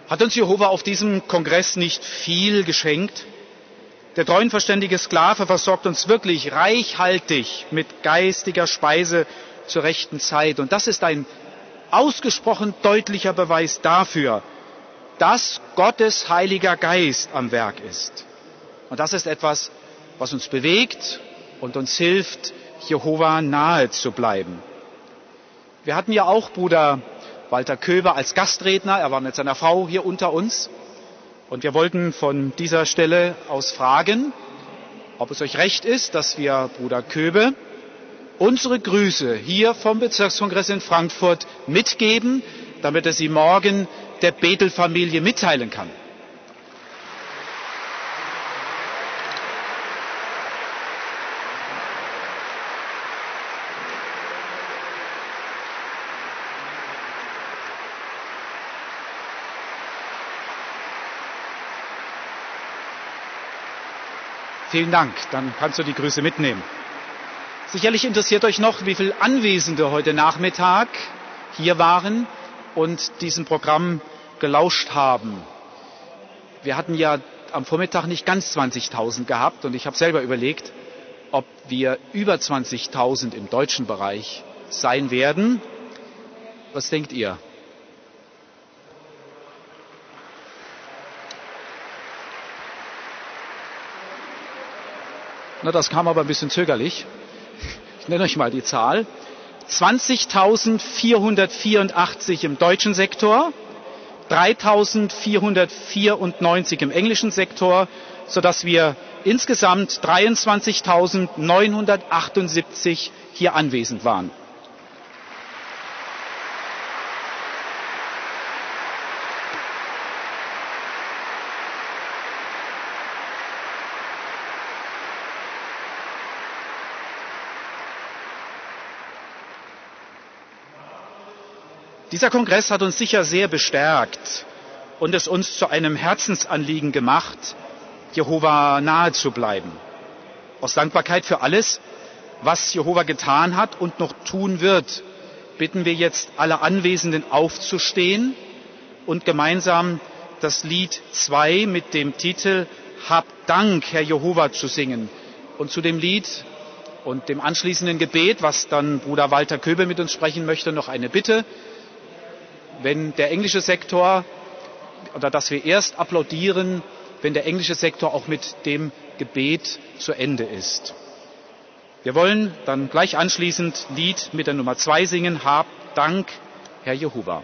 Hat uns Jehova auf diesem Kongress nicht viel geschenkt? Der treuenverständige Sklave versorgt uns wirklich reichhaltig mit geistiger Speise zur rechten Zeit. Und das ist ein ausgesprochen deutlicher Beweis dafür, dass Gottes Heiliger Geist am Werk ist. Und das ist etwas, was uns bewegt und uns hilft, Jehova nahe zu bleiben. Wir hatten ja auch Bruder Walter Köber als Gastredner. Er war mit seiner Frau hier unter uns. Und wir wollten von dieser Stelle aus fragen, ob es euch recht ist, dass wir Bruder Köbe unsere Grüße hier vom Bezirkskongress in Frankfurt mitgeben, damit er sie morgen der Bethel-Familie mitteilen kann. Vielen Dank, dann kannst du die Grüße mitnehmen. Sicherlich interessiert euch noch, wie viele Anwesende heute Nachmittag hier waren und diesem Programm gelauscht haben. Wir hatten ja am Vormittag nicht ganz 20.000 gehabt und ich habe selber überlegt, ob wir über 20.000 im deutschen Bereich sein werden. Was denkt ihr? Na, das kam aber ein bisschen zögerlich. Ich nenne euch mal die Zahl. 20.484 im deutschen Sektor, 3.494 im englischen Sektor, sodass wir insgesamt 23.978 hier anwesend waren. Dieser Kongress hat uns sicher sehr bestärkt und es uns zu einem Herzensanliegen gemacht, Jehova nahe zu bleiben. Aus Dankbarkeit für alles, was Jehova getan hat und noch tun wird, bitten wir jetzt alle Anwesenden aufzustehen und gemeinsam das Lied 2 mit dem Titel Hab Dank, Herr Jehova, zu singen. Und zu dem Lied und dem anschließenden Gebet, was dann Bruder Walter Köbe mit uns sprechen möchte, noch eine Bitte. Wenn der englische Sektor, oder dass wir erst applaudieren, wenn der englische Sektor auch mit dem Gebet zu Ende ist. Wir wollen dann gleich anschließend Lied mit der Nummer 2 singen, Hab Dank, Herr Jehova.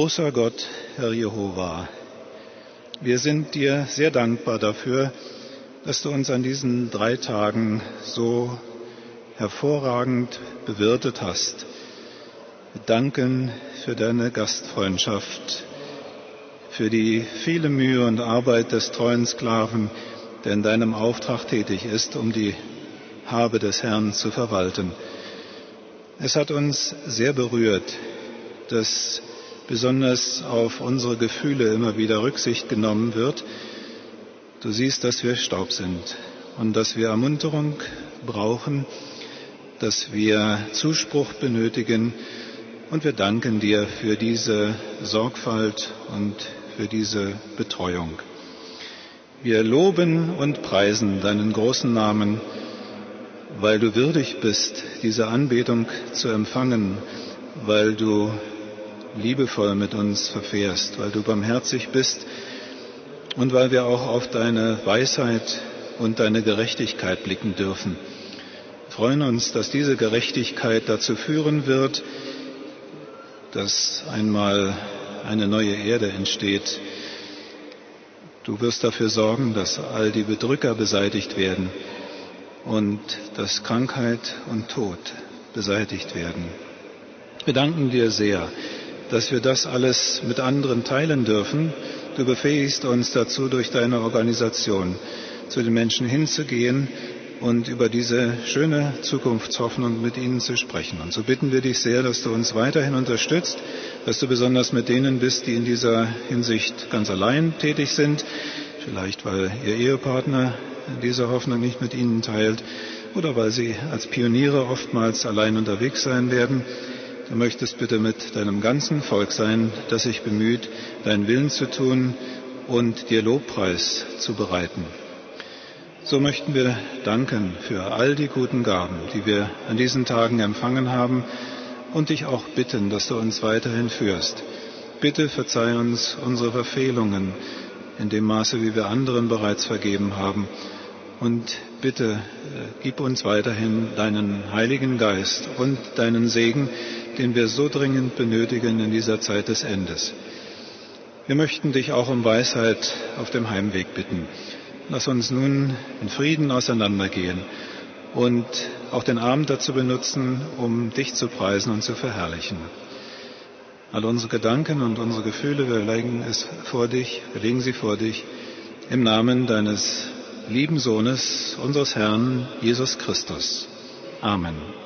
Großer Gott, Herr Jehova, wir sind dir sehr dankbar dafür, dass du uns an diesen 3 Tagen so hervorragend bewirtet hast. Wir danken für deine Gastfreundschaft, für die viele Mühe und Arbeit des treuen Sklaven, der in deinem Auftrag tätig ist, um die Habe des Herrn zu verwalten. Es hat uns sehr berührt, dass besonders auf unsere Gefühle immer wieder Rücksicht genommen wird. Du siehst, dass wir Staub sind und dass wir Ermunterung brauchen, dass wir Zuspruch benötigen, und wir danken dir für diese Sorgfalt und für diese Betreuung. Wir loben und preisen deinen großen Namen, weil du würdig bist, diese Anbetung zu empfangen, weil du liebevoll mit uns verfährst, weil du barmherzig bist und weil wir auch auf deine Weisheit und deine Gerechtigkeit blicken dürfen. Wir freuen uns, dass diese Gerechtigkeit dazu führen wird, dass einmal eine neue Erde entsteht. Du wirst dafür sorgen, dass all die Bedrücker beseitigt werden und dass Krankheit und Tod beseitigt werden. Wir danken dir sehr, dass wir das alles mit anderen teilen dürfen. Du befähigst uns dazu, durch deine Organisation zu den Menschen hinzugehen und über diese schöne Zukunftshoffnung mit ihnen zu sprechen. Und so bitten wir dich sehr, dass du uns weiterhin unterstützt, dass du besonders mit denen bist, die in dieser Hinsicht ganz allein tätig sind, vielleicht weil ihr Ehepartner diese Hoffnung nicht mit ihnen teilt oder weil sie als Pioniere oftmals allein unterwegs sein werden. Du möchtest bitte mit deinem ganzen Volk sein, das sich bemüht, deinen Willen zu tun und dir Lobpreis zu bereiten. So möchten wir danken für all die guten Gaben, die wir an diesen Tagen empfangen haben, und dich auch bitten, dass du uns weiterhin führst. Bitte verzeih uns unsere Verfehlungen in dem Maße, wie wir anderen bereits vergeben haben. Und bitte gib uns weiterhin deinen Heiligen Geist und deinen Segen, den wir so dringend benötigen in dieser Zeit des Endes. Wir möchten dich auch um Weisheit auf dem Heimweg bitten. Lass uns nun in Frieden auseinandergehen und auch den Abend dazu benutzen, um dich zu preisen und zu verherrlichen. All unsere Gedanken und unsere Gefühle, wir legen sie vor dich im Namen deines lieben Sohnes, unseres Herrn Jesus Christus. Amen.